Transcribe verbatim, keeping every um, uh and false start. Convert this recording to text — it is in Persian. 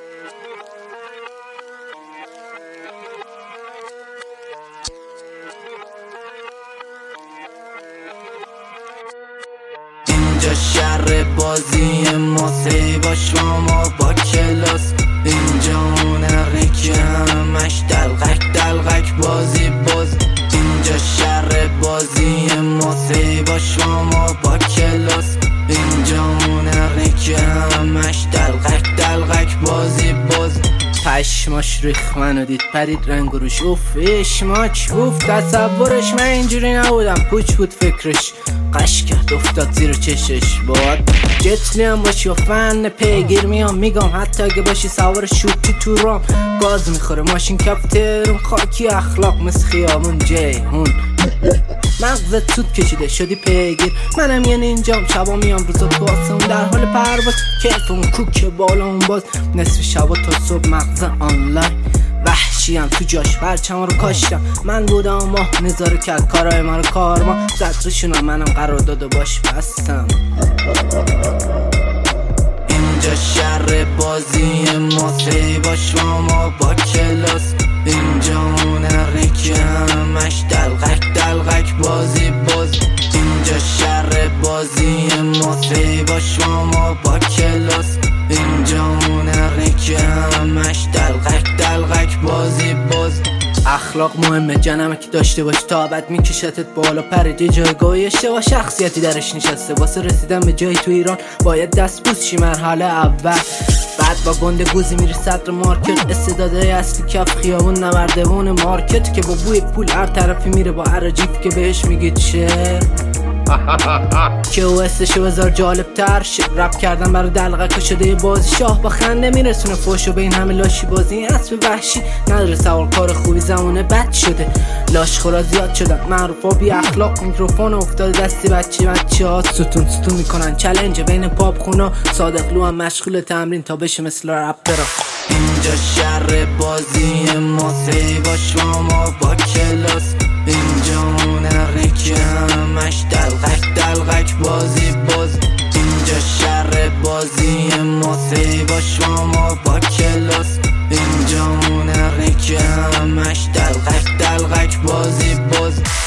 اینجا شهر بازی ما، سیباش ما با کلاس. اینجا هنری که همش دلغک دلغک بازی باز. اینجا شهر بازی ما، سیباش ما با کلاس. اینجا هنری که همش دلغک دلغک بازی باز. پشماش ریخ منو دید پرید رنگ و روش، اوف اشماک اوف تصورش من اینجوری نبودم، پوچ بود فکرش قش کرد افتاد زیر چشش. باید جتلی هم باشی و فن پیگیر میام میگم، حتی اگه باشی سوار شوکی تو رام گاز میخوره ماشین کپترون خاکی اخلاق مثل خیابون جیهون. مغزت سود کشیده شدی پیگیر، منم یعنی اینجام شبا میام روزا تو آسمون در حال پرواز. کیف اون کوک بالا اون باز نصف شبا تا صبح مغز آنلاین. وحشیم تو جاش پرچم رو کاشتم، من بودم ماه نظاره کرد کارای ما رو کارما زد روشونم، منم قرار داده باش بستم. اینجا شهر بازی ما، سیباش ما با کلاس. اینجا هنری که همش دلغک دلغک بازی باز. اینجا شهر بازی ما، سیباش ما با کلاس. اینجا هنری که همش دلغک دلغک بازی باز. اخلاق مهمه جنمه که داشته باش، تا بعد میکشتت بالا پرید یه جایگاهی اشتباه شخصیتی درش نشسته. واسه رسیدن به جایی تو ایران باید دست بوس شی مرحله اول، بعد با گنده گوزی میری صدر مارکت. استعدادهای اصلی کف خیابون نمردون مارکت که با بوی پول هر طرفی میره با عراجیف که بهش میگه چه که او استشو بذار جالب تر شه. رپ کردن برای دلغک شده یه بازی، شاه با خنده میرسونه فوشو به این همه لاشی بازی. این اسب وحشی نداره سوال کار خوبی زمانه بد شده، لاش خورا زیاد شدن معروفا بی اخلاق. میکروفون افتاده دستی بچه بچه ها ستون ستون میکنن چلنج بین پاپ خونا. صادق لو هم مشغول تمرین تا بشه مثل رپرها. اینجا شهر بازی ما، سیباش ما با کلاس. اینجا هنری که همش دلغک دلغک بازی باز. اینجا شهر بازی ما، سیباش ما با کلاس. اینجا هنری که همش دلغک دلغک بازی باز.